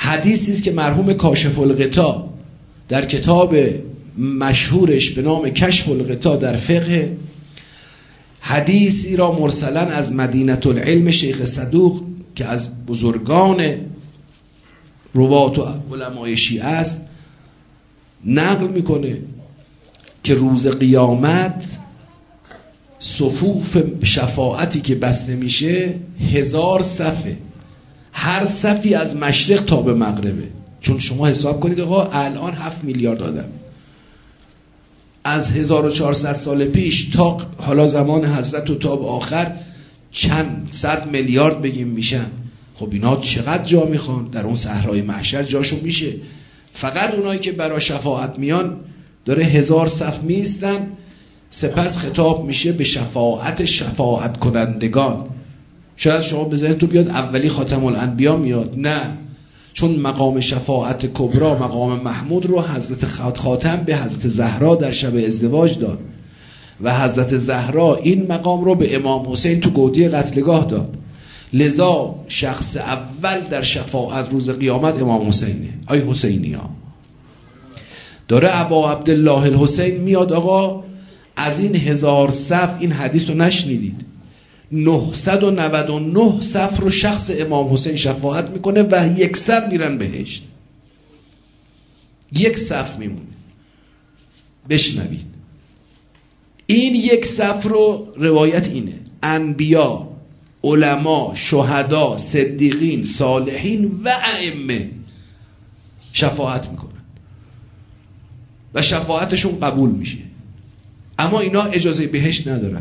حدیثی است که مرحوم کاشف الغطا در کتاب مشهورش به نام کشف الغطا در فقه، حدیثی را مرسلا از مدینة العلم شیخ صدوق که از بزرگان روات و علمای شیعه است نقل میکنه که روز قیامت صفوف شفاعتی که بسته میشه 1000 صفه، هر صفی از مشرق تا به مغربه. چون شما حساب کنید آقا الان 7 میلیارد آدم، از 1400 سال پیش تا حالا زمان حضرت و تا به آخر چند صد میلیارد بگیم میشن. خب اینا چقدر جا میخوان در اون صحرای محشر؟ جاشون میشه. فقط اونایی که برای شفاعت میان داره 1000 صف میستن، سپس خطاب میشه به شفاعت کنندگان. شاید شما به ذهنتون بیاد اولی خاتم الانبیا میاد، نه، چون مقام شفاعت کبرا، مقام محمود رو حضرت خاتم به حضرت زهرا در شب ازدواج داد و حضرت زهرا این مقام رو به امام حسین تو گودی قتلگاه داد. لذا شخص اول در شفاعت روز قیامت امام حسینه. آی حسینی ها، داره ابا عبدالله الحسین میاد آقا از این 1000 صف، این حدیث رو نشنیدید، 999 صف رو شخص امام حسین شفاعت میکنه و 100 میرن بهشت. 1 صف میمونه. بشنوید این 1 صف رو، روایت اینه: انبیا، علما، شهدا، صدیقین، صالحین و ائمه شفاعت میکنن و شفاعتشون قبول میشه. اما اینا اجازه بهشت ندارن،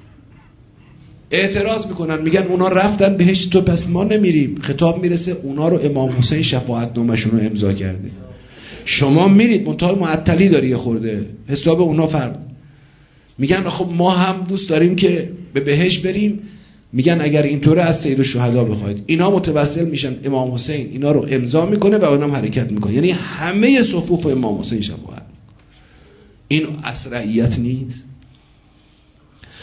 اعتراض میکنن، میگن اونا رفتن بهشت تو پس ما نمیریم. خطاب میرسه اونا رو امام حسین شفاعت نامشون رو امضا کرده، شما میرید منتها معطلی داری یه خورده، حساب اونا فرق. میگن خب ما هم دوست داریم که به بهشت بریم. میگن اگر اینطوره از سید الشهدا بخواید. اینا متوسل میشن، امام حسین اینا رو امضا میکنه و اونم حرکت میکنه، یعنی همه صفوف امام حسین شفاعت. این اسرعیت نیست؟